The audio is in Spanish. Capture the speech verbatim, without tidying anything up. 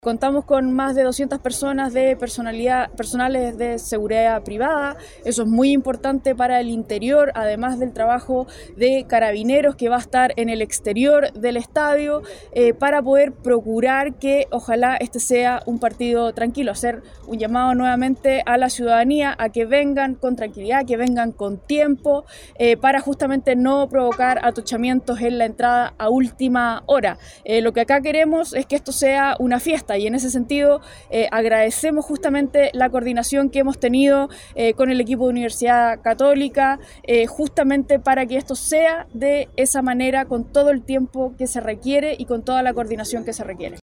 Contamos con más de doscientas personas de personalidad, personales de seguridad privada. Eso es muy importante para el interior, además del trabajo de carabineros que va a estar en el exterior del estadio, eh, para poder procurar que ojalá este sea un partido tranquilo. Hacer un llamado nuevamente a la ciudadanía a que vengan con tranquilidad, que vengan con tiempo, eh, para justamente no provocar atochamientos en la entrada a última hora. Eh, lo que acá queremos es que esto sea una fiesta. Y en ese sentido eh, agradecemos justamente la coordinación que hemos tenido eh, con el equipo de Universidad Católica, eh, justamente para que esto sea de esa manera, con todo el tiempo que se requiere y con toda la coordinación que se requiere.